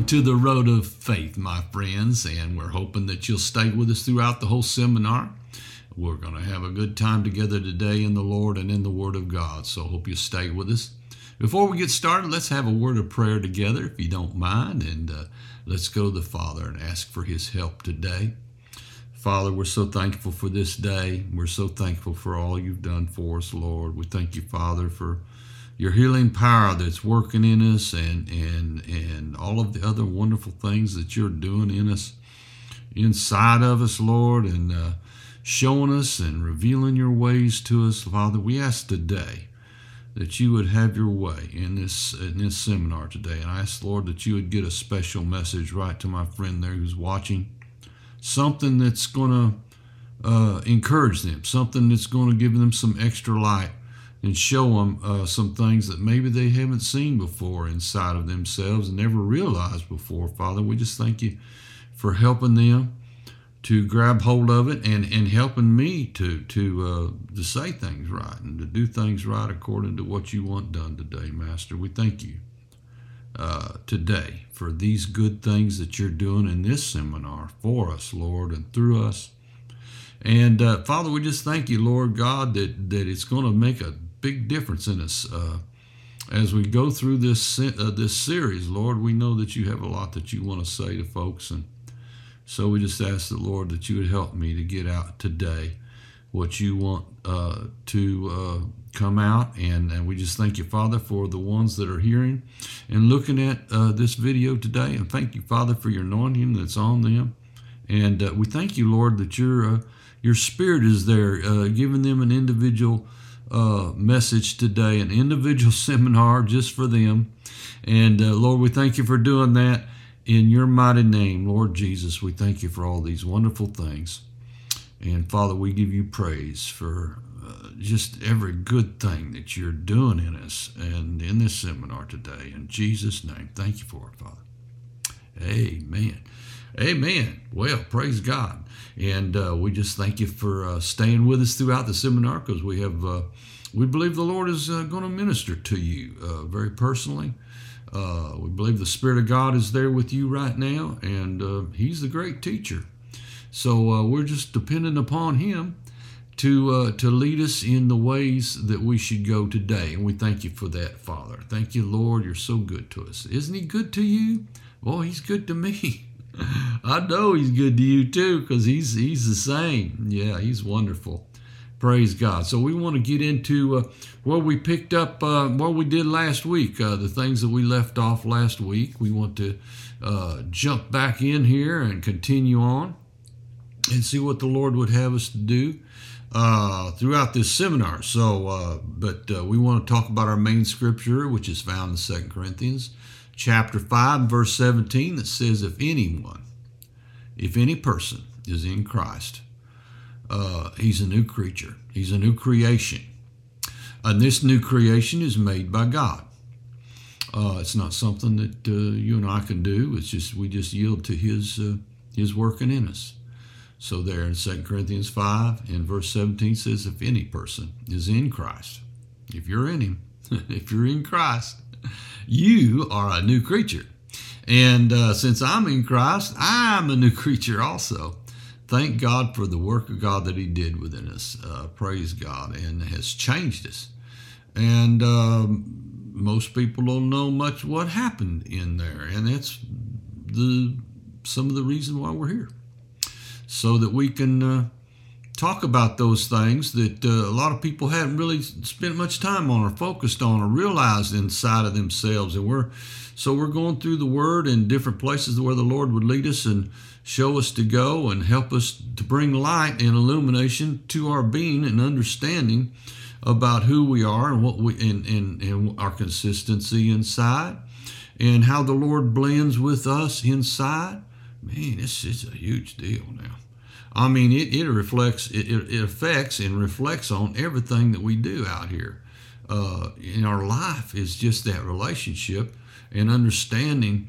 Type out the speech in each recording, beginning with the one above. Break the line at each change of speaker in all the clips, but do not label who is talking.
to the Road of Faith, my friends, and we're hoping that you'll stay with us throughout the whole seminar. We're going to have a good time together today in the Lord and in the Word of God, so hope you stay with us. Before we get started, let's have a word of prayer together, if you don't mind, and let's go to the Father and ask for His help today. Father, we're so thankful for this day. We're so thankful for all you've done for us, Lord. We thank you, Father, for your healing power that's working in us and all of the other wonderful things that you're doing in us, inside of us, Lord, and showing us and revealing your ways to us. Father, we ask today that you would have your way in this seminar today. And I ask, Lord, that you would get a special message right to my friend there who's watching, something that's going to encourage them, something that's going to give them some extra light and show them some things that maybe they haven't seen before inside of themselves and never realized before. Father, we just thank you for helping them to grab hold of it and helping me to say things right and to do things right according to what you want done today, Master. We thank you today for these good things that you're doing in this seminar for us, Lord, and through us. And Father, we just thank you, Lord God, that it's going to make a big difference in us as we go through this series. Lord, we know that you have a lot that you want to say to folks, and so we just ask the Lord that you would help me to get out today what you want to come out, and we just thank you, Father, for the ones that are hearing and looking at this video today, and thank you, Father, for your anointing that's on them, and we thank you, Lord, that your Spirit is there, giving them an individual message today, an individual seminar just for them. And Lord, we thank you for doing that in your mighty name, Lord Jesus. We thank you for all these wonderful things. And Father, we give you praise for just every good thing that you're doing in us and in this seminar today. In Jesus' name, thank you for it, Father. Amen. Amen. Well, praise God. And we just thank you for staying with us throughout the seminar, because we believe the Lord is going to minister to you very personally. We believe the Spirit of God is there with you right now, and He's the great teacher. So we're just dependent upon Him to lead us in the ways that we should go today. And we thank you for that, Father. Thank you, Lord. You're so good to us. Isn't He good to you? Well, He's good to me. I know He's good to you too, because he's the same. Yeah, He's wonderful. Praise God. So we want to get into where we picked up, what we did last week, the things that we left off last week. We want to jump back in here and continue on and see what the Lord would have us to do throughout this seminar. So, but we want to talk about our main scripture, which is found in 2 Corinthians chapter 5, verse 17, that says, if any person is in Christ, he's a new creature. He's a new creation. And this new creation is made by God. It's not something that you and I can do. It's just, we just yield to His working in us. So there in 2 Corinthians 5 and verse 17 says, if any person is in Christ, if you're in Him, if you're in Christ, you are a new creature. And since I'm in Christ, I'm a new creature also. Thank God for the work of God that He did within us. Praise God. And has changed us. And most people don't know much what happened in there. And that's some of the reason why we're here. So that we can talk about those things that a lot of people haven't really spent much time on or focused on or realized inside of themselves. And we're going through the Word in different places where the Lord would lead us and show us to go and help us to bring light and illumination to our being and understanding about who we are and what we and our consistency inside and how the Lord blends with us inside. Man, it's a huge deal now. I mean, it affects and reflects on everything that we do out here. In our life is just that relationship and understanding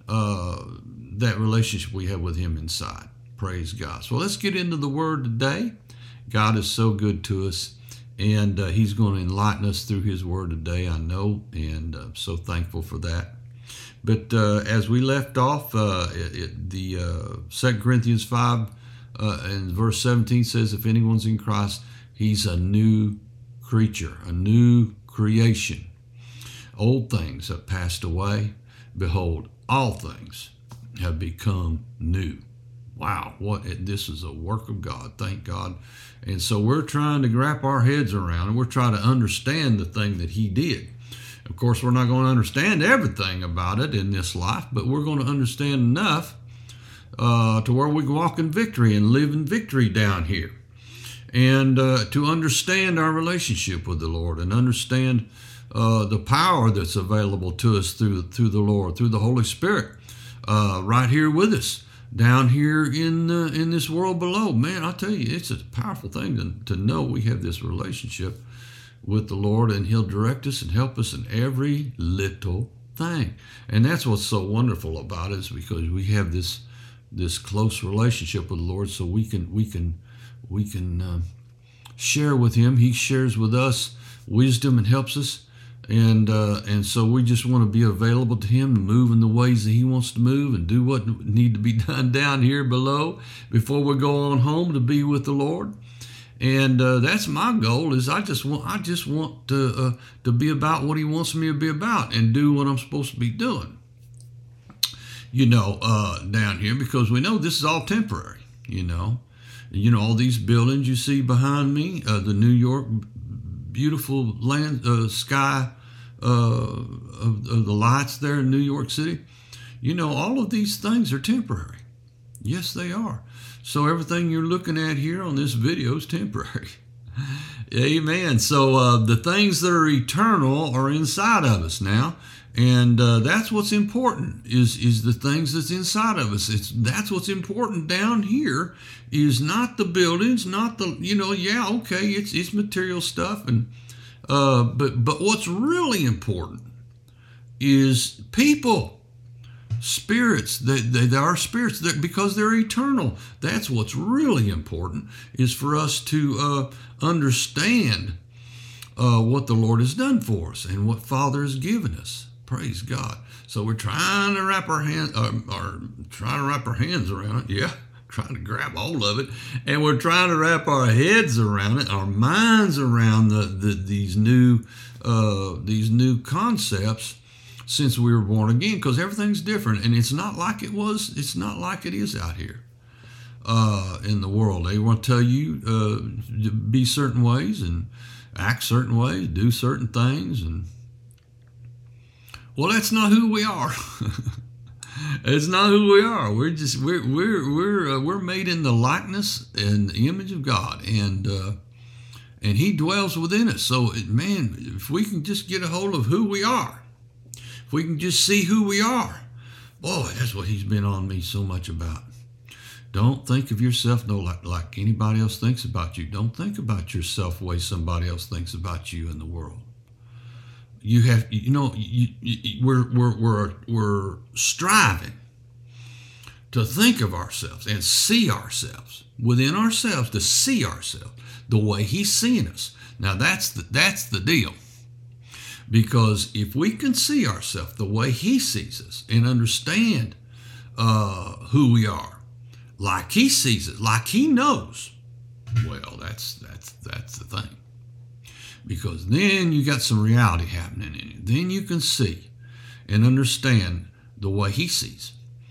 that relationship we have with Him inside. Praise God. So let's get into the Word today. God is so good to us, and He's going to enlighten us through His Word today, I know, and I'm so thankful for that. But as we left off, the 2 Corinthians 5 and verse 17 says, if anyone's in Christ, he's a new creature, a new creation. Old things have passed away. Behold, all things have become new. Wow, this is a work of God, thank God. And so we're trying to wrap our heads around, and we're trying to understand the thing that he did. Of course, we're not going to understand everything about it in this life, but we're going to understand enough to where we can walk in victory and live in victory down here. And to understand our relationship with the Lord and understand the power that's available to us through the Lord, through the Holy Spirit, right here with us, down here in this world below. Man, I tell you, it's a powerful thing to know we have this relationship with the Lord, and he'll direct us and help us in every little thing. And that's what's so wonderful about it, is because we have this close relationship with the Lord, so we can share with him. He shares with us wisdom and helps us, and so we just want to be available to him to move in the ways that he wants to move and do what need to be done down here below before we go on home to be with the Lord. And that's my goal. Is I just want to be about what he wants me to be about and do what I'm supposed to be doing. Down here, because we know this is all temporary. All these buildings you see behind me, the New York beautiful sky of the lights there in New York City. All of these things are temporary. Yes, they are. So everything you're looking at here on this video is temporary. Amen. So the things that are eternal are inside of us now. And that's what's important, is the things that's inside of us. That's what's important down here, is not the buildings, not the, it's material stuff. And but what's really important is people. Spirits, they are spirits, because they're eternal. That's what's really important, is for us to understand what the Lord has done for us and what Father has given us. Praise God. So we're trying to wrap our hands around it. Yeah, trying to grab hold of it, and we're trying to wrap our heads around it, our minds around these new concepts. Since we were born again, because everything's different, and it's not like it was. It's not like it is out here in the world. They want to tell you to be certain ways and act certain ways, do certain things, and well, that's not who we are. It's not who we are. We're made in the likeness and the image of God, and He dwells within us. So, if we can just get a hold of who we are. If we can just see who we are, boy, that's what he's been on me so much about. Don't think of yourself like anybody else thinks about you. Don't think about yourself the way somebody else thinks about you in the world. You have, we're striving to think of ourselves and see ourselves within ourselves, to see ourselves the way he's seeing us. Now that's the deal. Because if we can see ourselves the way he sees us and understand who we are, like he sees it, like he knows, well, that's the thing. Because then you got some reality happening in you. Then you can see and understand the way he sees.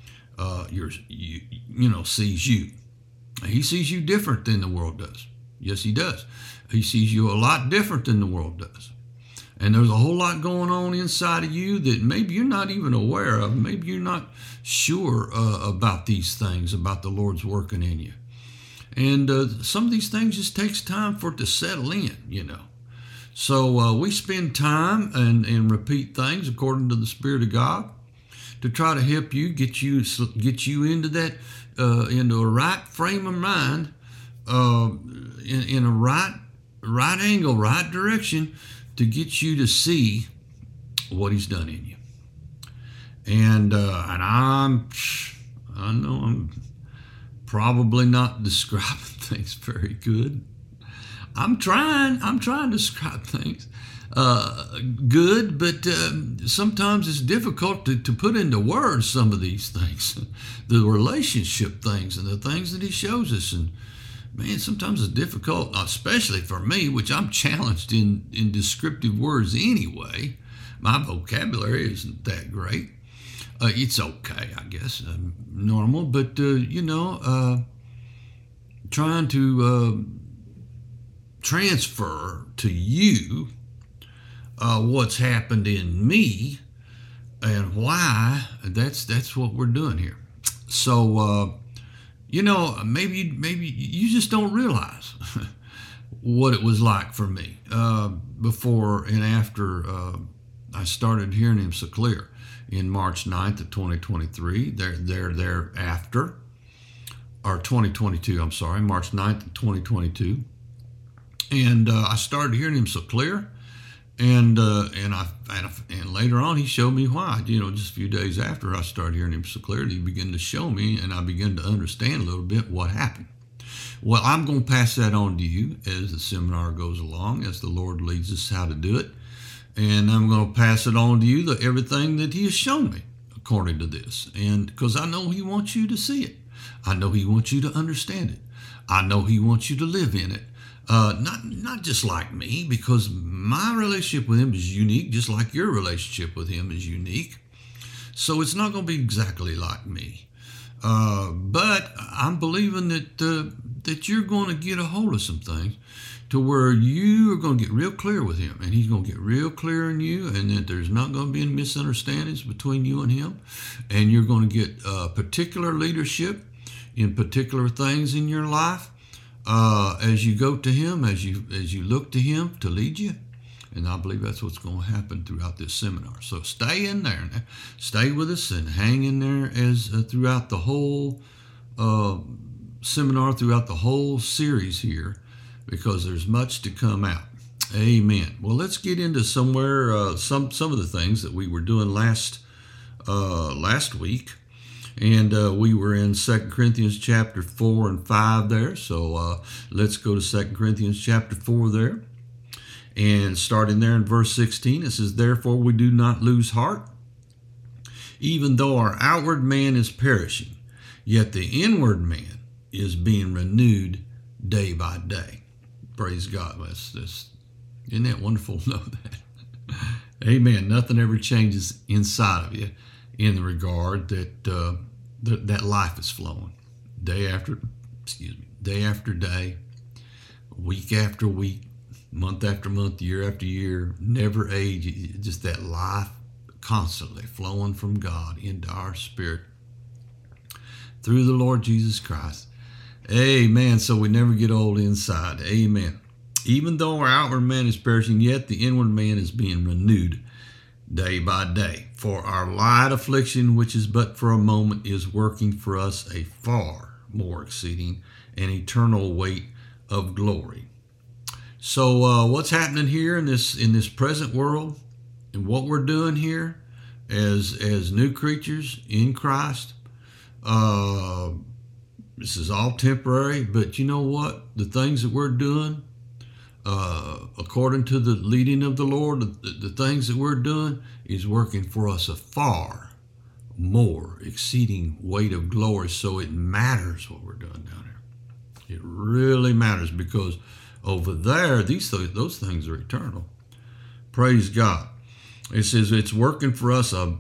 Sees you. He sees you different than the world does. Yes, he does. He sees you a lot different than the world does. And there's a whole lot going on inside of you that maybe you're not even aware of. Maybe you're not sure about these things, about the Lord's working in you. And some of these things just takes time for it to settle in, So we spend time and repeat things according to the Spirit of God to try to help you, get you into that, into a right frame of mind, in a right angle, right direction, to get you to see what he's done in you. And I know I'm probably not describing things very good. I'm trying to describe things good, but sometimes it's difficult to put into words some of these things, the relationship things and the things that he shows us. And man, sometimes it's difficult, especially for me, which I'm challenged in descriptive words anyway. My vocabulary isn't that great. It's okay, I guess, normal, but trying to transfer to you what's happened in me and why. That's what we're doing here. So maybe you just don't realize what it was like for me before and after I started hearing him so clear in March 9th of 2023. Thereafter, or 2022, I'm sorry, March 9th of 2022. And I started hearing him so clear. And later on, he showed me why. Just a few days after I started hearing him so clearly, he began to show me, and I began to understand a little bit what happened. Well, I'm going to pass that on to you as the seminar goes along, as the Lord leads us how to do it. And I'm going to pass it on to you, everything that he has shown me according to this. And because I know he wants you to see it. I know he wants you to understand it. I know he wants you to live in it. Not just like me, because my relationship with him is unique, just like your relationship with him is unique. So it's not going to be exactly like me. But I'm believing that you're going to get a hold of some things to where you are going to get real clear with him, and he's going to get real clear in you, and that there's not going to be any misunderstandings between you and him, and you're going to get particular leadership in particular things in your life as you go to him, as you look to him to lead you. And I believe that's what's going to happen throughout this seminar. So stay in there, stay with us, and hang in there as throughout the whole seminar, throughout the whole series here, because there's much to come out. Amen. Well, let's get into some of the things that we were doing last week. And we were in 2 Corinthians chapter 4 and 5 there. So let's go to 2 Corinthians chapter 4 there. And starting there in verse 16, it says, "Therefore we do not lose heart, even though our outward man is perishing, yet the inward man is being renewed day by day." Praise God. Isn't that wonderful to know that? Amen. Nothing ever changes inside of you in the regard that that life is flowing day after day, week after week, month after month, year after year, never age. Just that life constantly flowing from God into our spirit through the Lord Jesus Christ. Amen. So we never get old inside. Amen. Even though our outward man is perishing, yet the inward man is being renewed day by day. For our light affliction, which is but for a moment, is working for us a far more exceeding and eternal weight of glory. So what's happening here in this present world, and what we're doing here as new creatures in Christ, this is all temporary, but you know what? The things that we're doing, according to the leading of the Lord, the things that we're doing is working for us a far more exceeding weight of glory. So it matters what we're doing down here. It really matters, because over there, those things are eternal. Praise God. It says it's working for us a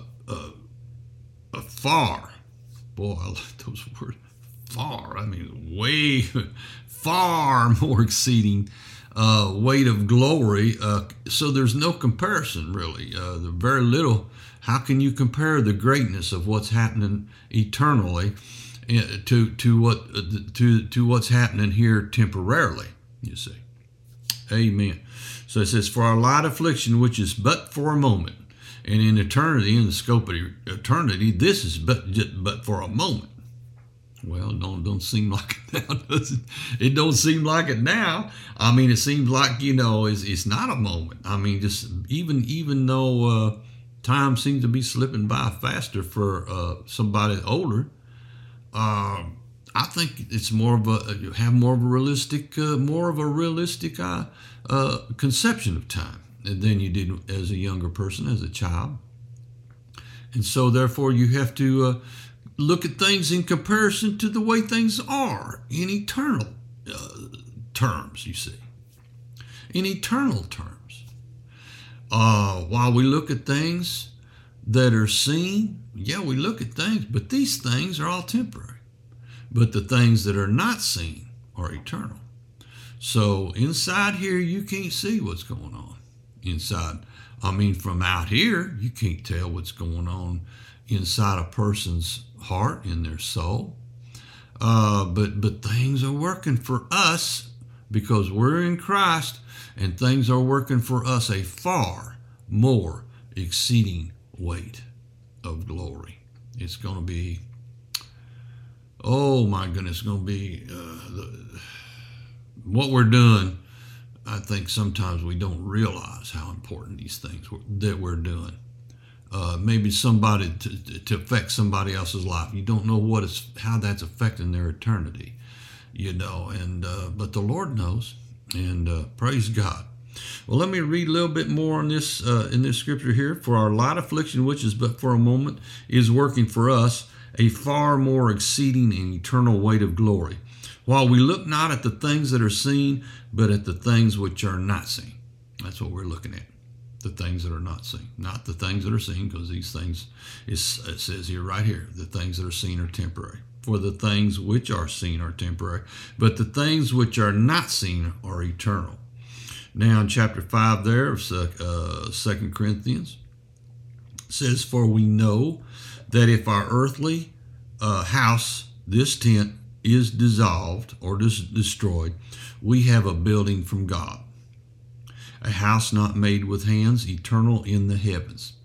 far, boy, I like those words, far. I mean, way far more exceeding weight of glory. So there's no comparison, really. Very little. How can you compare the greatness of what's happening eternally to what's happening here temporarily? You see. Amen. So it says, "For our light affliction, which is but for a moment, and in eternity, in the scope of eternity, this is but for a moment." Well, don't seem like it now, does it? It don't seem like it now. I mean, it seems like, it's not a moment. I mean, just even though time seems to be slipping by faster for somebody older, I think it's more of a realistic conception of time. than you did as a younger person, as a child. And so therefore you have to look at things in comparison to the way things are in eternal terms, you see. In eternal terms. While we look at things that are seen, yeah, we look at things, but these things are all temporary. But the things that are not seen are eternal. So inside here, you can't see what's going on inside. I mean, from out here, you can't tell what's going on inside a person's heart, in their soul. But things are working for us because we're in Christ, and things are working for us a far more exceeding weight of glory. It's going to be, oh my goodness, it's going to be what we're doing. I think sometimes we don't realize how important these things that we're doing. Maybe somebody to affect somebody else's life. You don't know how that's affecting their eternity, and but the Lord knows, and praise God. Well, let me read a little bit more on this in this scripture here. For our light affliction, which is but for a moment, is working for us a far more exceeding and eternal weight of glory, while we look not at the things that are seen, but at the things which are not seen. That's what we're looking at. The things that are not seen, not the things that are seen, because these things, it says here, right here, the things that are seen are temporary. For the things which are seen are temporary, but the things which are not seen are eternal. Now in chapter 5 there of 2 Corinthians, it says, for we know that if our earthly house, this tent, is dissolved or destroyed, we have a building from God, a house not made with hands, eternal in the heavens.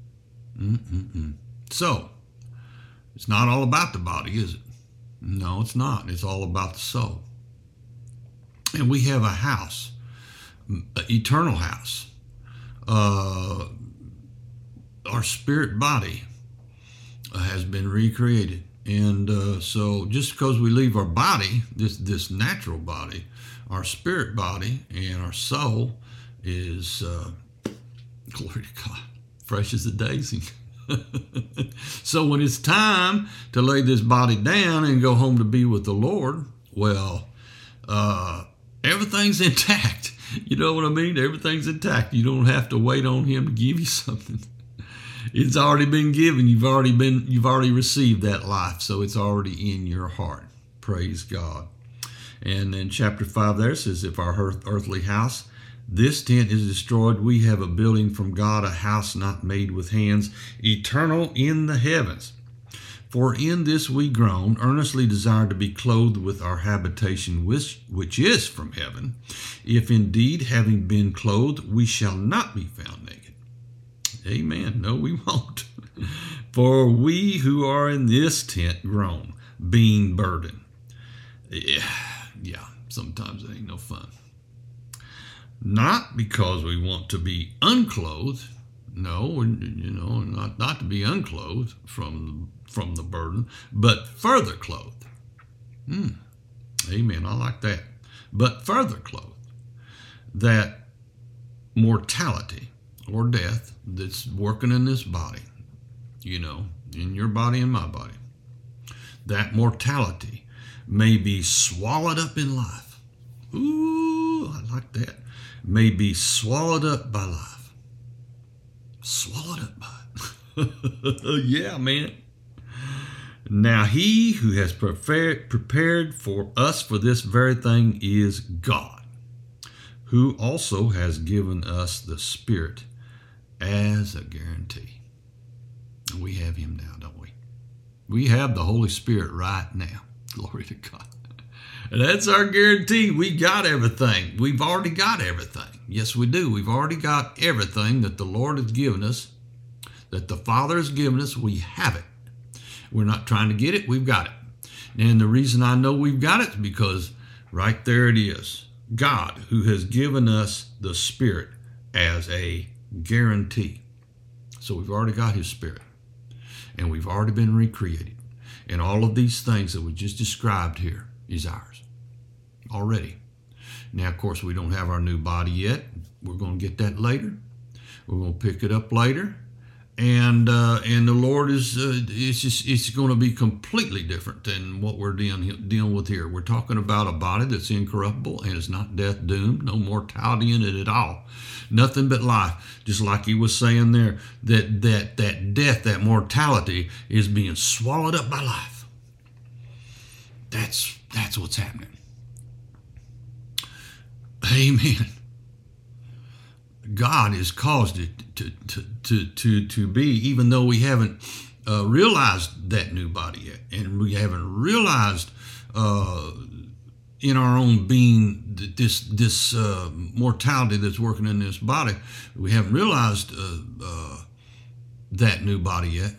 So, it's not all about the body, is it? No, it's not. It's all about the soul. And we have a house, an eternal house. Our spirit body has been recreated. And so just because we leave our body, this natural body, our spirit body and our soul is, glory to God, fresh as a daisy. So when it's time to lay this body down and go home to be with the Lord, well, everything's intact. You know what I mean? Everything's intact. You don't have to wait on Him to give you something. It's already been given. You've already received that life, so it's already in your heart. Praise God. And then chapter 5 there says, if our earthly house, this tent, is destroyed, we have a building from God, a house not made with hands, eternal in the heavens. For in this we groan, earnestly desire to be clothed with our habitation, which is from heaven, if indeed, having been clothed, we shall not be found naked. Amen. No, we won't. For we who are in this tent groan, being burdened. Yeah, sometimes it ain't no fun. Not because we want to be unclothed. No, not to be unclothed from the burden, but further clothed. Amen. I like that. But further clothed. That mortality or death that's working in this body, in your body and my body, that mortality may be swallowed up in life. Ooh, I like that. May be swallowed up by life. Swallowed up by it. Yeah, man. Now He who has prepared for us for this very thing is God, who also has given us the Spirit as a guarantee. And we have Him now, don't we? We have the Holy Spirit right now. Glory to God. And that's our guarantee. We got everything. We've already got everything. Yes, we do. We've already got everything that the Lord has given us, that the Father has given us. We have it. We're not trying to get it. We've got it. And the reason I know we've got it is because right there it is. God, who has given us the Spirit as a guarantee. So we've already got His Spirit. And we've already been recreated. And all of these things that we just described here is ours already. Now, of course, we don't have our new body yet. We're going to get that later. We're going to pick it up later. And the Lord it's going to be completely different than what we're dealing with here. We're talking about a body that's incorruptible and is not death doomed, no mortality in it at all, nothing but life. Just like he was saying there, that death, that mortality is being swallowed up by life. That's what's happening. Amen. God has caused it to be, even though we haven't realized that new body yet, and we haven't realized in our own being this mortality that's working in this body. We haven't realized that new body yet.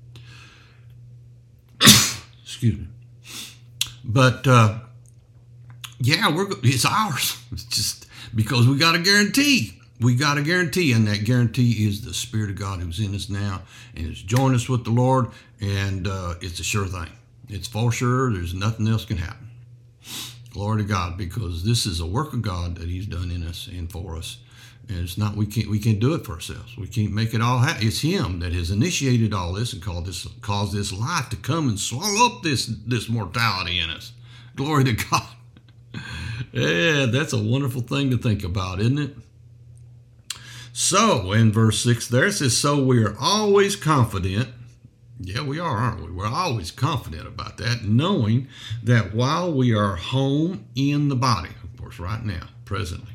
Excuse me. But yeah, it's ours. It's just because we got a guarantee. We got a guarantee, and that guarantee is the Spirit of God who's in us now and has joined us with the Lord, and it's a sure thing. It's for sure. There's nothing else can happen. Glory to God, because this is a work of God that he's done in us and for us. And it's not, we can't do it for ourselves. We can't make it all happen. It's him that has initiated all this and caused this life to come and swallow up this mortality in us. Glory to God. Yeah, that's a wonderful thing to think about, isn't it? So, in verse 6 there, it says, so we are always confident. Yeah, we are, aren't we? We're always confident about that, knowing that while we are home in the body, of course, right now, presently,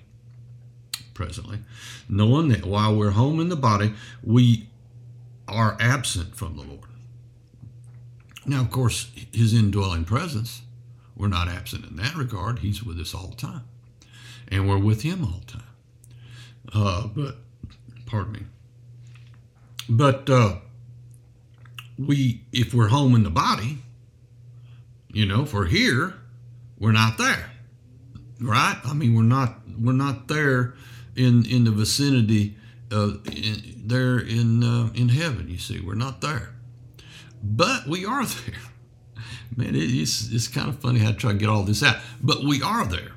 knowing that while we're home in the body, we are absent from the Lord. Now, of course, his indwelling presence, we're not absent in that regard. He's with us all the time, and we're with him all the time. But if we're home in the body, if we're here, we're not there, right? I mean, we're not there in the vicinity there in heaven. You see, we're not there, but we are there. Man, it's kind of funny how I try to get all this out, but we are there.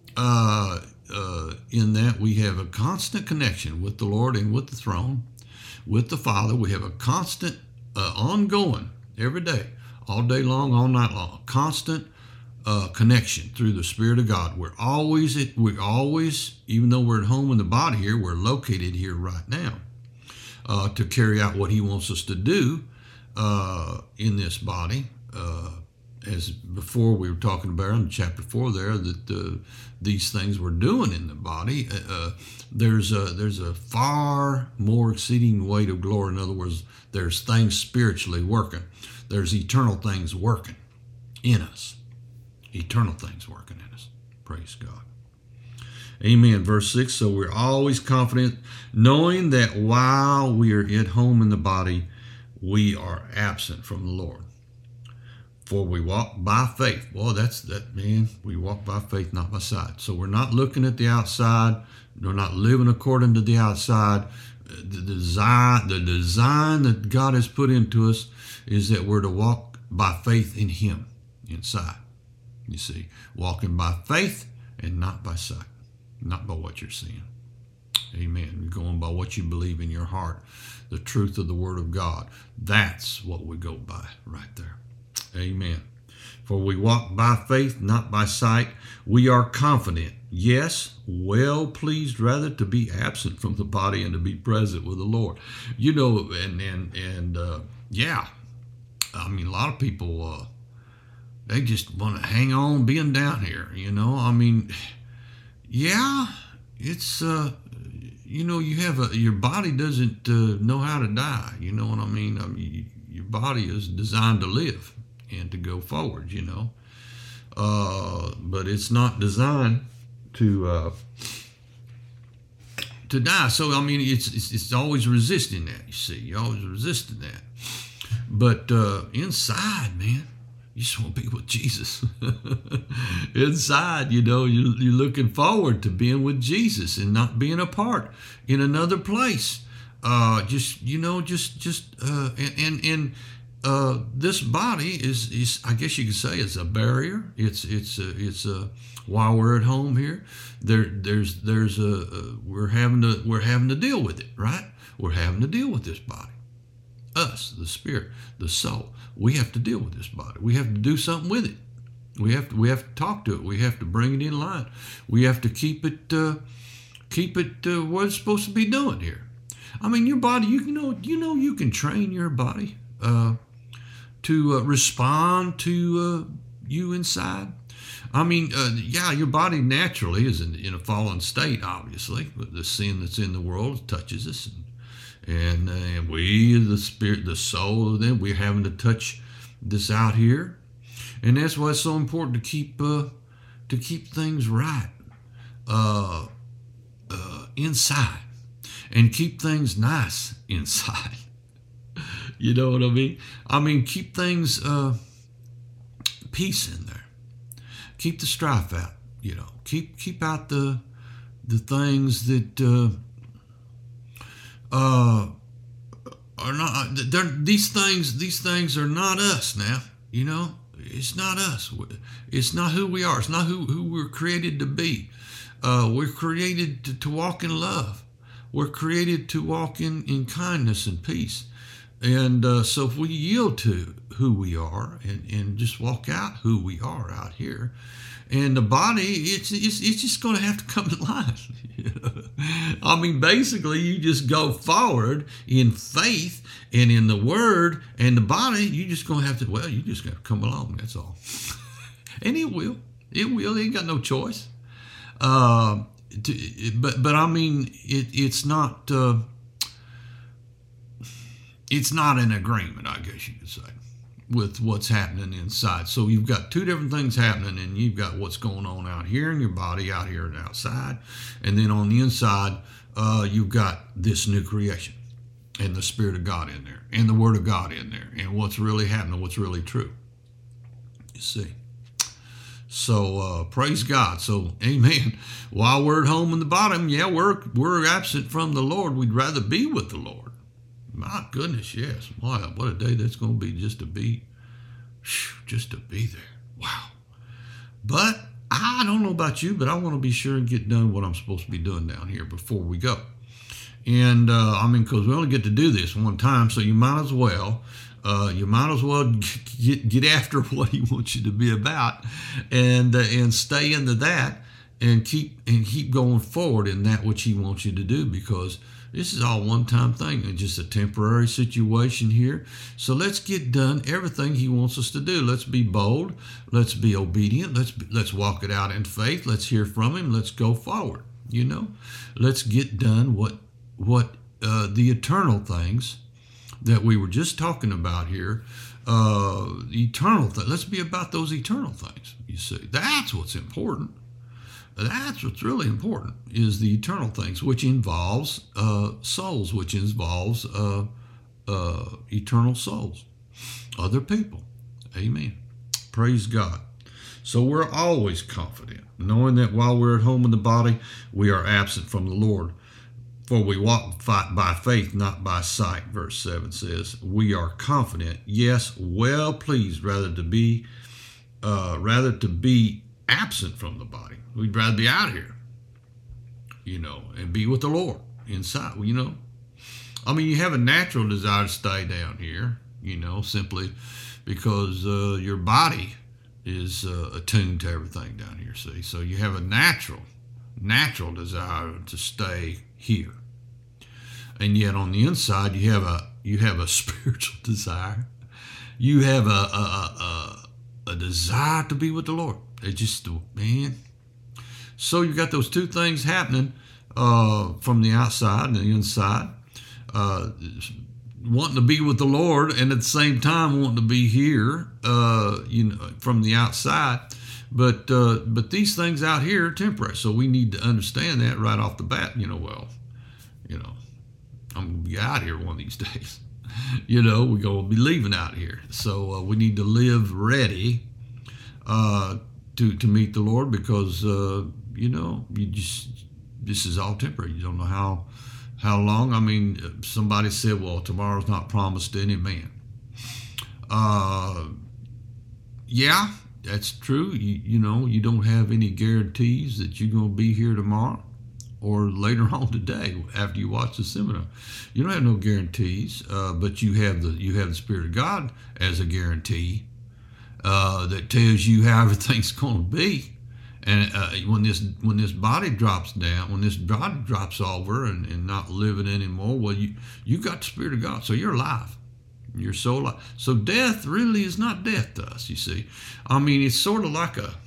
In that we have a constant connection with the Lord and with the throne, with the Father. We have a constant, ongoing, every day, all day long, all night long, constant connection through the Spirit of God. We're always, even though we're at home in the body here, we're located here right now to carry out what he wants us to do in this body. As before we were talking about in chapter 4 there, that these things we're doing in the body, there's a far more exceeding weight of glory. In other words, there's things spiritually working. There's eternal things working in us. Eternal things working in us. Praise God. Amen. Verse 6, so we're always confident, knowing that while we are at home in the body, we are absent from the Lord. For we walk by faith. Boy, man. We walk by faith, not by sight. So we're not looking at the outside. We're not living according to the outside. The design that God has put into us is that we're to walk by faith in him inside. You see, walking by faith and not by sight, not by what you're seeing. Amen. You're going by what you believe in your heart, the truth of the Word of God. That's what we go by right there. Amen. For we walk by faith, not by sight. We are confident, yes, well pleased rather to be absent from the body and to be present with the Lord. Yeah. I mean, a lot of people, they just want to hang on being down here, I mean, yeah, it's, you have your body doesn't know how to die. You know what I mean? Your body is designed to live and to go forward, but it's not designed to die. So I mean, it's always resisting that. You see, you're always resisting that. But inside, man, you just want to be with Jesus. Inside, you're looking forward to being with Jesus and not being apart in another place. this body is I guess you could say it's a barrier. It's a while we're at home here, there's we're having to deal with it, right? We're having to deal with this body. Us, the spirit, the soul. We have to deal with this body. We have to do something with it. We have to talk to it. We have to bring it in line. We have to keep it what it's supposed to be doing here. I mean, your body. You know you can train your body to respond to you inside. I mean, your body naturally is in a fallen state, obviously, but the sin that's in the world touches us, and we, the spirit, the soul, then we're having to touch this out here, and that's why it's so important to keep things right inside, and keep things nice inside. You know what I mean? I mean, keep things peace in there. Keep the strife out. You know, keep out the things that are not. These things are not us now. You know, it's not us. It's not who we are. It's not who we're created to be. We're created to walk in love. We're created to walk in kindness and peace. And so if we yield to who we are and just walk out who we are out here, and the body, it's just going to have to come in line. I mean, basically, you just go forward in faith and in the Word, and the body, you just going to have to, you just got to come along, that's all. And it will. It ain't got no choice. But I mean, it's not... it's not an agreement, I guess you could say, with what's happening inside. So you've got two different things happening, and you've got what's going on out here in your body, out here and outside. And then on the inside, you've got this new creation and the Spirit of God in there and the Word of God in there and what's really happening, what's really true. You see. So praise God. So amen. While we're at home in the bottom, we're absent from the Lord. We'd rather be with the Lord. My goodness, yes. Wow, what a day that's going to be just to be there. Wow. But I don't know about you, but I want to be sure and get done what I'm supposed to be doing down here before we go. And because we only get to do this one time, so you might as well get after what he wants you to be about, and stay into that, and keep going forward in that which he wants you to do, because this is all one-time thing. It's just a temporary situation here. So let's get done everything he wants us to do. Let's be bold. Let's be obedient. Let's walk it out in faith. Let's hear from him. Let's go forward. You know, let's get done what the eternal things that we were just talking about here. Eternal things. Let's be about those eternal things. You see, that's what's important. That's what's really important, is the eternal things, which involves souls, which involves eternal souls, other people. Amen. Praise God. So we're always confident, knowing that while we're at home in the body, we are absent from the Lord. For we walk by faith, not by sight. Verse 7 says, we are confident, yes, well pleased, rather to be absent from the body. We'd rather be out here, and be with the Lord inside, I mean, you have a natural desire to stay down here, simply because your body is attuned to everything down here, see? So you have a natural desire to stay here. And yet on the inside, you have a spiritual desire. You have a desire to be with the Lord. It's just, man. So you got those two things happening from the outside and the inside. Wanting to be with the Lord, and at the same time wanting to be here, from the outside. But these things out here are temporary. So we need to understand that right off the bat. I'm going to be out here one of these days. We're going to be leaving out here. So we need to live ready to meet the Lord, because this is all temporary. You don't know how long. I mean, somebody said, well, tomorrow's not promised to any man. Uh, yeah, that's true. You know, you don't have any guarantees that you're going to be here tomorrow or later on today after you watch the seminar. You don't have no guarantees, but you have the Spirit of God as a guarantee that tells you how everything's going to be. And when this body drops down, when this body drops over and not living anymore, well, you got the Spirit of God, so you're alive. You're so alive. So death really is not death to us. You see, I mean, it's sort of like a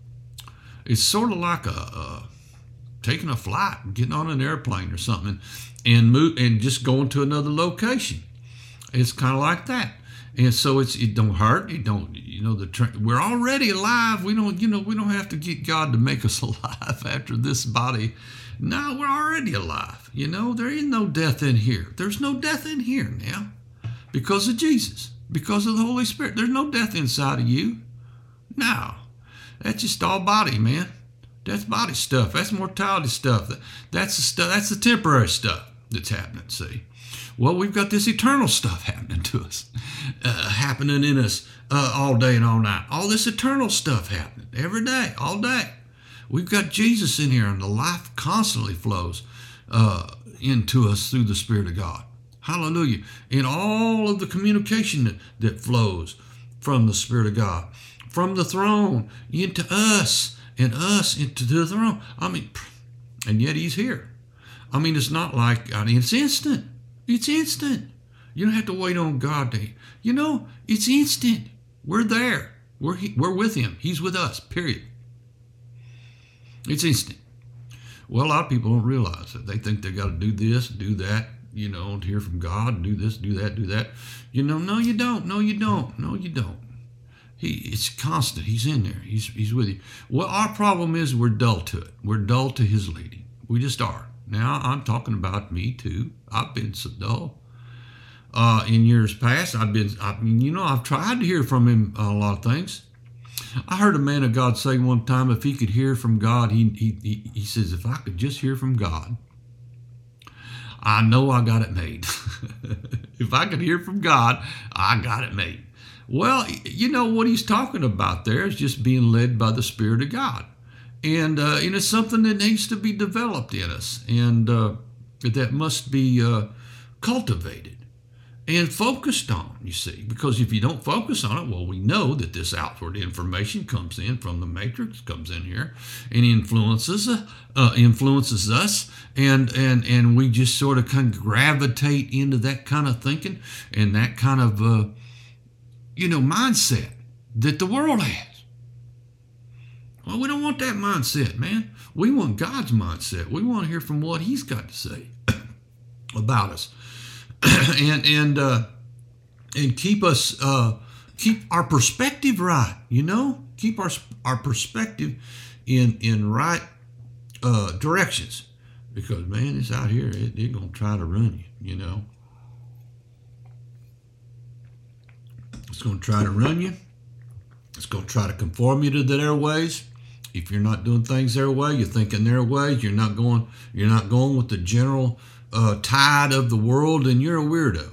taking a flight, getting on an airplane or something, and just going to another location. It's kind of like that. And so it don't hurt. It don't, we're already alive. We don't have to get God to make us alive after this body. No, we're already alive. There is no death in here. There's no death in here now because of Jesus, because of the Holy Spirit. There's no death inside of you. No, that's just all body, man. That's body stuff. That's mortality stuff. That's the stuff. That's the temporary stuff that's happening. See. Well, we've got this eternal stuff happening to us, happening in us all day and all night. All this eternal stuff happening every day, all day. We've got Jesus in here, and the life constantly flows into us through the Spirit of God. Hallelujah. And all of the communication that flows from the Spirit of God, from the throne into us, and us into the throne. I mean, and yet He's here. I mean, it's not like, it's instant. It's instant. You don't have to wait on God to, it's instant. We're there. We're with Him. He's with us, period. It's instant. Well, a lot of people don't realize that. They think they got to do this, do that, to hear from God, do this, do that, do that. No, you don't. No, you don't. No, you don't. It's constant. He's in there. He's with you. Well, our problem is we're dull to it. We're dull to His leading. We just are. Now, I'm talking about me too. I've been so dull. In years past, I've tried to hear from Him on a lot of things. I heard a man of God say one time, if he could hear from God, he says, if I could just hear from God, I know I got it made. If I could hear from God, I got it made. Well, what he's talking about there is just being led by the Spirit of God. And it's something that needs to be developed in us, and that must be cultivated and focused on, you see. Because if you don't focus on it, well, we know that this outward information comes in from the matrix, comes in here, and influences us, and we just sort of kind of gravitate into that kind of thinking and that kind of mindset that the world has. Well, we don't want that mindset, man. We want God's mindset. We want to hear from what He's got to say about us, and keep us keep our perspective right. Keep our perspective in right directions, because man, it's out here. They're gonna try to run you. It's gonna try to run you. It's gonna try to conform you to their ways. If you're not doing things their way, you're thinking their ways, you're not going with the general tide of the world, and you're a weirdo.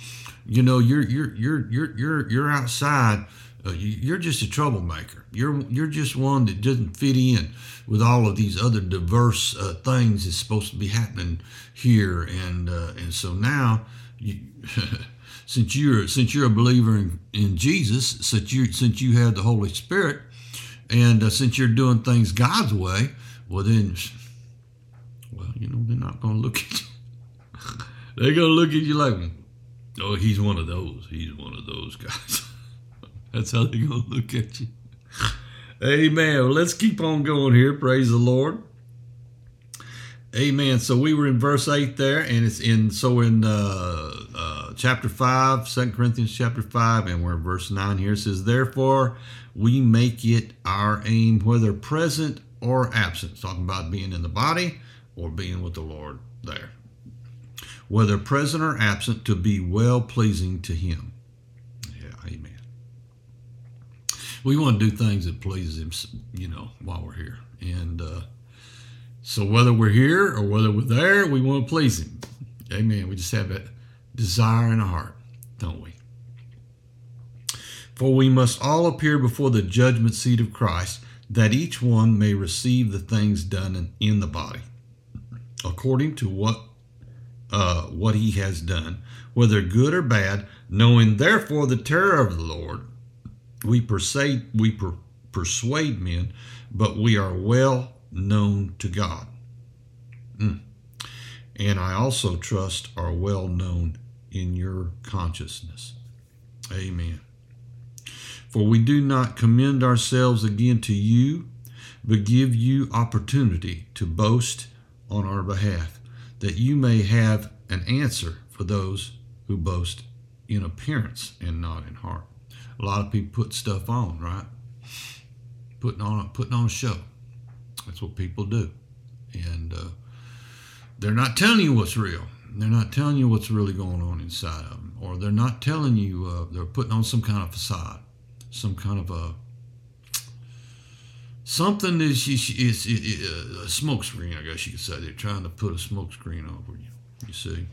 You're outside. You're just a troublemaker. You're just one that doesn't fit in with all of these other diverse things that's supposed to be happening here, and so now since you're a believer in Jesus, since you have the Holy Spirit, and since you're doing things God's way, they're not going to look at you. They're going to look at you like, oh, he's one of those. He's one of those guys. That's how they're going to look at you. Amen. Well, let's keep on going here. Praise the Lord. Amen. So we were in verse 8 there, and it's in chapter 5, 2 Corinthians chapter 5, and we're in verse 9 here. It says, therefore, we make it our aim, whether present or absent. It's talking about being in the body or being with the Lord there. Whether present or absent, to be well-pleasing to Him. Yeah, amen. We want to do things that pleases Him, while we're here. And so whether we're here or whether we're there, we want to please Him. Amen. We just have that desire in our heart, don't we? For we must all appear before the judgment seat of Christ, that each one may receive the things done in the body, according to what he has done, whether good or bad. Knowing therefore the terror of the Lord, we persuade men, but we are well known to God. And I also trust are well known in your consciousness. Amen. For we do not commend ourselves again to you, but give you opportunity to boast on our behalf, that you may have an answer for those who boast in appearance and not in heart. A lot of people put stuff on, right? Putting on a show. That's what people do. And they're not telling you what's real. They're not telling you what's really going on inside of them. Or they're not telling you, they're putting on some kind of facade. Some kind of something is a smoke screen, I guess you could say. They're trying to put a smoke screen over you see.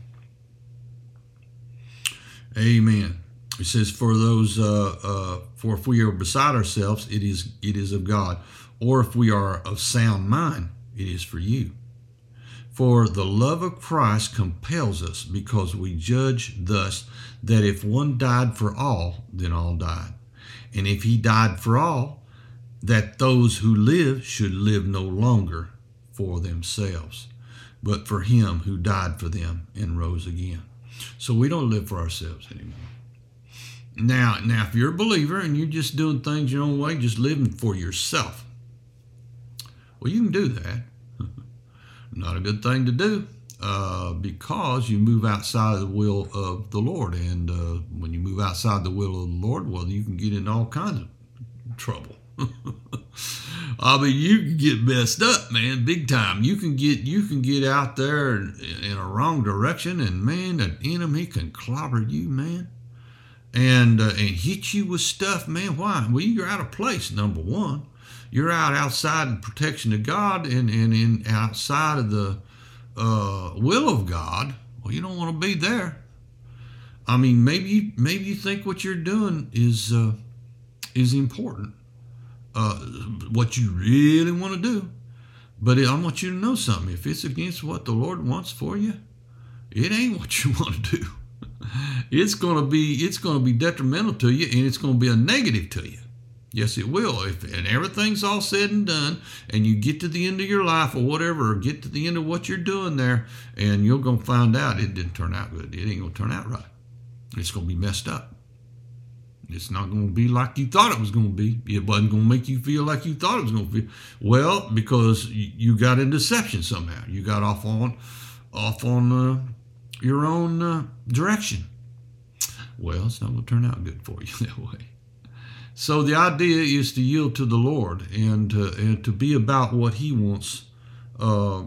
Amen. It says, for if we are beside ourselves, it is of God. Or if we are of sound mind, it is for you. For the love of Christ compels us, because we judge thus, that if one died for all, then all died. And if he died for all, that those who live should live no longer for themselves, but for him who died for them and rose again. So we don't live for ourselves anymore. Now, if you're a believer and you're just doing things your own way, just living for yourself, well, you can do that. Not a good thing to do, because you move outside of the will of the Lord. And when you move outside the will of the Lord, well, you can get in all kinds of trouble. I mean, you can get messed up, man, big time. You can get out there in a wrong direction, and man, the enemy can clobber you, man, and hit you with stuff, man. Why? Well, you're out of place. Number one, you're outside the protection of God, and outside of the will of God. Well, you don't want to be there. I mean, maybe you think what you're doing is important. What you really want to do. But I want you to know something. If it's against what the Lord wants for you, it ain't what you want to do. It's going to be detrimental to you, and it's going to be a negative to you. Yes, it will. And everything's all said and done, and you get to the end of your life or whatever, or get to the end of what you're doing there, and you're going to find out it didn't turn out good. It ain't going to turn out right. It's going to be messed up. It's not going to be like you thought it was going to be. It wasn't going to make you feel like you thought it was going to feel. Well, because you got in deception somehow. You got off on your own direction. Well, it's not going to turn out good for you that way. So the idea is to yield to the Lord and to be about what He wants to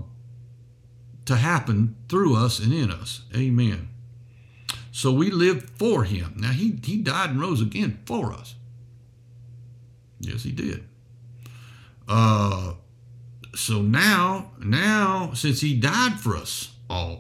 happen through us and in us. Amen. So we live for Him. Now, He died and rose again for us. Yes, He did. So now, since He died for us all,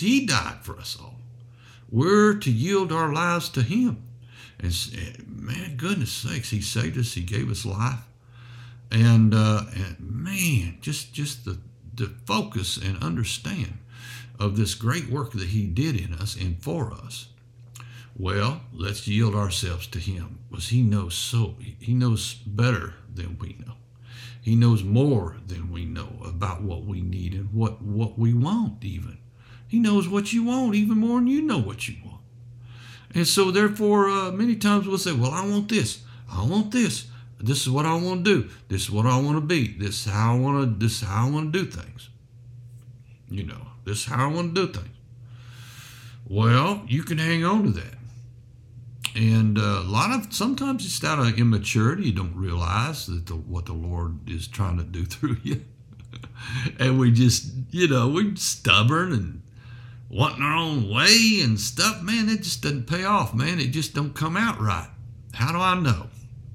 we're to yield our lives to Him. And man, goodness sakes, He saved us. He gave us life. And man, just the focus and understand of this great work that He did in us and for us. Well, let's yield ourselves to Him, because He knows better than we know. He knows more than we know about what we need and what we want even. He knows what you want even more than you know what you want. And so therefore, many times we'll say, well, I want this. I want this. This is what I want to do. This is what I want to be. This is how I want to do things. You know, this is how I want to do things. Well, you can hang on to that. And sometimes it's out of immaturity. You don't realize that what the Lord is trying to do through you. And we just, we're stubborn and wanting our own way and stuff. Man, it just doesn't pay off, man. It just don't come out right. How do I know?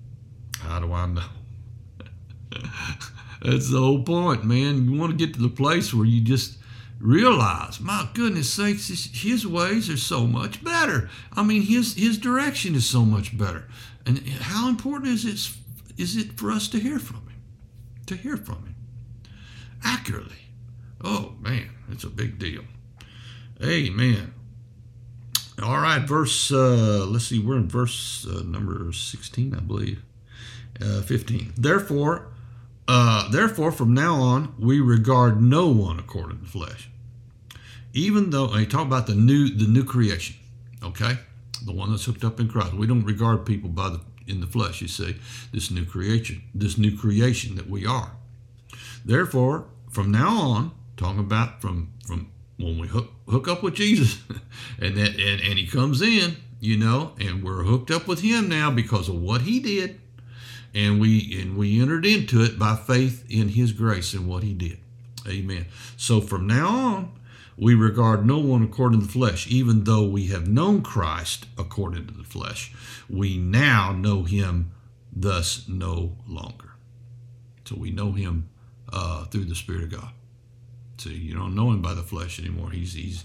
That's the whole point, man. You want to get to the place where you just realize, my goodness sakes, His ways are so much better. I mean, His direction is so much better. And how important is it for us to hear from him? To hear from him accurately. Oh, man, it's a big deal. Amen. All right, let's see, we're in verse number 16, I believe. 15. Therefore, from now on, we regard no one according to the flesh. Even though, they talk about the new creation, okay? The one that's hooked up in Christ. We don't regard people in the flesh, you see, this new creation that we are. Therefore, from now on, talking about from when we hook up with Jesus, and he comes in, and we're hooked up with him now because of what he did, and we entered into it by faith in his grace and what he did. Amen. So from now on, we regard no one according to the flesh, even though we have known Christ according to the flesh. We now know him thus no longer. So we know him through the Spirit of God. So you don't know him by the flesh anymore. He's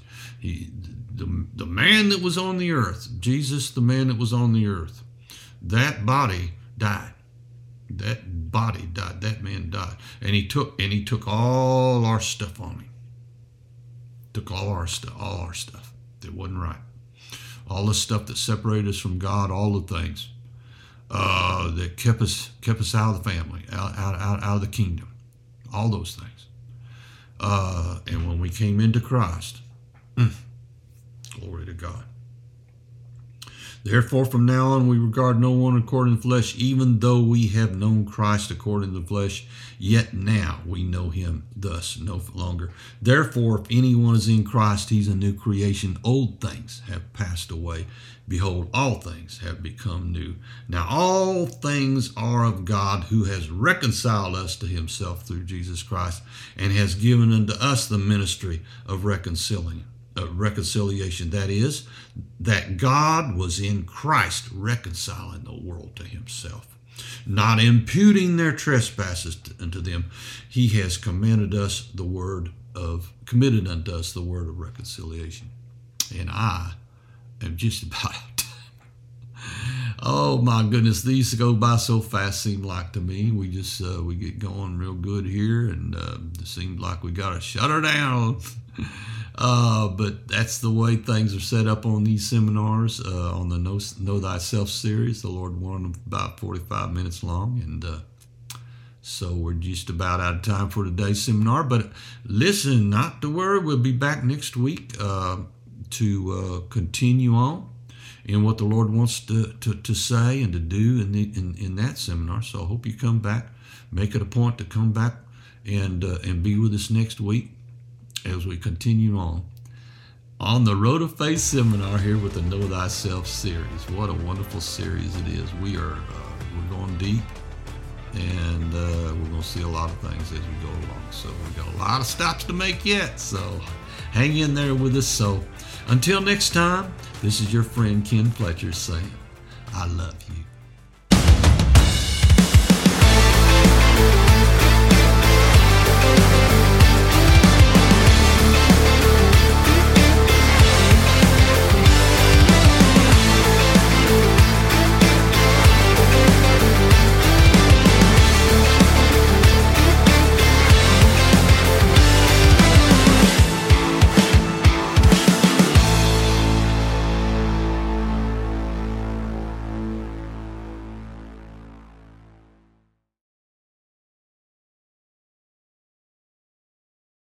the man that was on the earth. Jesus, the man that was on the earth. That body died. That body died. That man died. And he took all our stuff on him. Took all our stuff that wasn't right. All the stuff that separated us from God, all the things that kept us out of the family, out of the kingdom. All those things. And when we came into Christ, glory to God. Therefore, from now on, we regard no one according to the flesh, even though we have known Christ according to the flesh, yet now we know him thus no longer. Therefore, if anyone is in Christ, he's a new creation. Old things have passed away. Behold, all things have become new. Now all things are of God, who has reconciled us to himself through Jesus Christ, and has given unto us the ministry of reconciliation. That is, that God was in Christ reconciling the world to himself, not imputing their trespasses unto them. He has committed unto us the word of reconciliation. And I am just about oh my goodness, these go by so fast, seem like to me. We just we get going real good here, and it seems like we got to shut her down. But that's the way things are set up on these seminars, on the Know Thyself series. The Lord wanted them about 45 minutes long, and so we're just about out of time for today's seminar. But listen, not to worry, we'll be back next week to continue on in what the Lord wants to say and to do in that seminar. So I hope you come back, make it a point to come back and be with us next week as we continue on the Road of Faith seminar here with the Know Thyself series. What a wonderful series it is. We're going deep, and we're going to see a lot of things as we go along. So we've got a lot of stops to make yet, so hang in there with us. So until next time, this is your friend Ken Fletcher saying, I love you.